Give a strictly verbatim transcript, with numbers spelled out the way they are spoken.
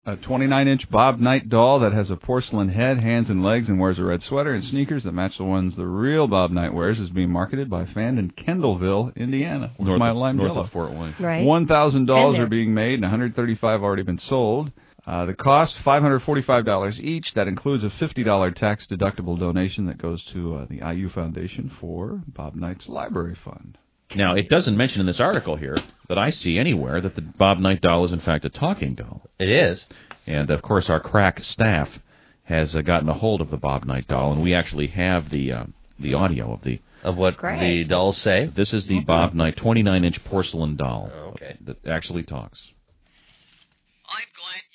A twenty-nine inch Bob Knight doll that has a porcelain head, hands, and legs and wears a red sweater and sneakers that match the ones the real Bob Knight wears is being marketed by Fan in Kendallville, Indiana. North, my of, lime north jello. of Fort Wayne. Right. one thousand dolls are being made and one hundred thirty-five already been sold. Uh, the cost, five hundred forty-five dollars each. That includes a fifty dollars tax-deductible donation that goes to uh, the I U Foundation for Bob Knight's Library Fund. Now, it doesn't mention in this article here that I see anywhere that the Bob Knight doll is, in fact, a talking doll. It is. And, of course, our crack staff has uh, gotten a hold of the Bob Knight doll, and we actually have the uh, the audio of the... Of what Great. the dolls say? This is the Bob Knight twenty-nine inch porcelain doll Oh, okay. that actually talks. I'm glad